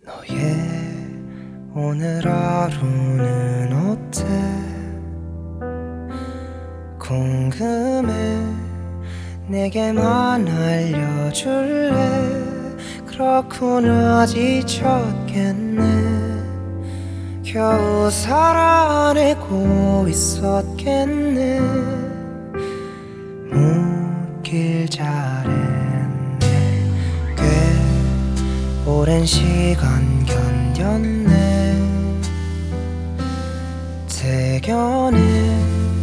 너의 오늘 하루는 어때? 궁금해. 내게만 알려줄래? 그렇구나, 지쳤겠네. 겨우 살아내고 있었겠네. 묻길 잘했네. 꽤 오랜 시간 견뎠네. 대견해.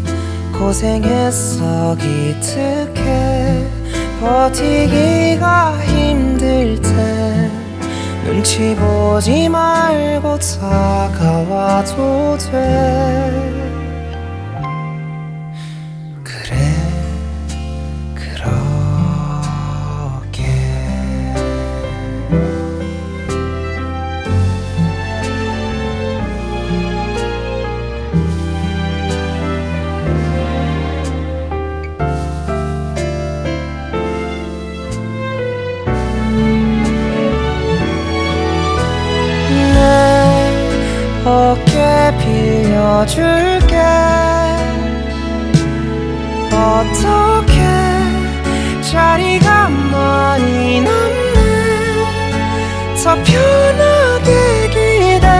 고생했어 기특해. 버티기가 힘들 때 눈치 보지 말고 다가와도 돼. 그래 그렇게. 어깨 빌려줄게. 어떻게 자리가 많이 남네. 더 편하게 기대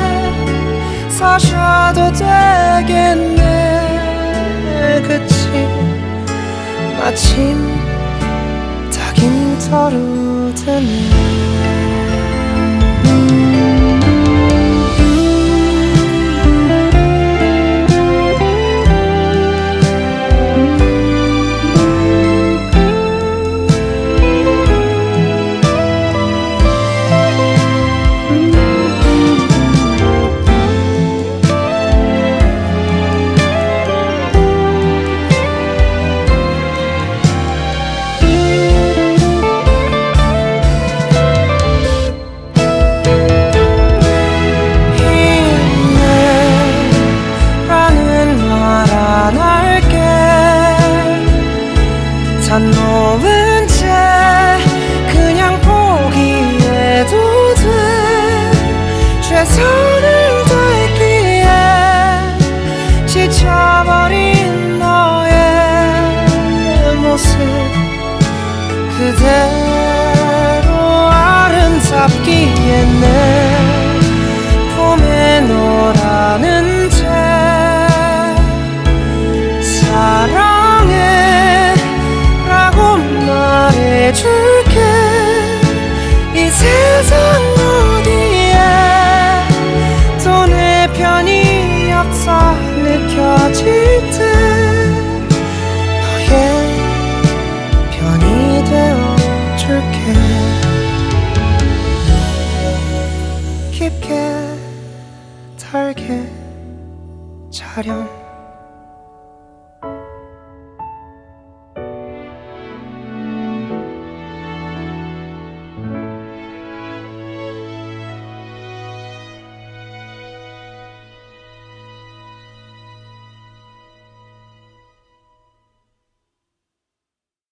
서셔도 되겠네. 그치 마침 딱인 터루드네. 단 놓은 채 그냥 포기해도 돼. 최선을 다했기에 지쳐버린 너의 모습 그대로 아름답기에 내 봄에 너라는 채 사랑해 말해줄게. 이 세상 어디에 또 내 편이 없어 느껴질 때 너의 편이 되어줄게. 깊게 달게 자렴.